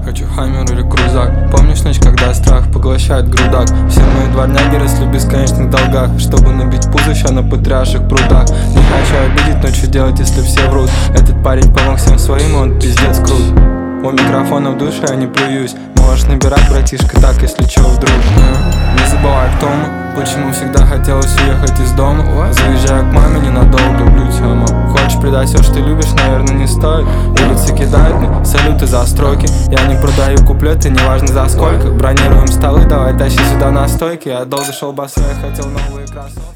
Хочу хаммер или крузак. Помнишь ночь, когда страх поглощает грудак? Все мои дворняги росли в бесконечных долгах, чтобы набить пузыща на потрясших прудах. Не хочу обидеть, но что делать, если все врут? Этот парень помог всем своим, он пиздец крут. У микрофона в душе я не плююсь. Можешь набирать, братишка, так, если чё вдруг. Не забывай, кто мы, почему всегда хотелось уехать из дома. Заезжаю к маме ненадолго, люблю тебя, мам. Хочешь предать все, что любишь, наверное, не стоит. Улицы кидают мне салюты за строки. Я не продаю куплеты, неважно за сколько. Бронируем столы, давай тащи сюда на стойке. Я долго шел босой, я хотел новые кроссовки.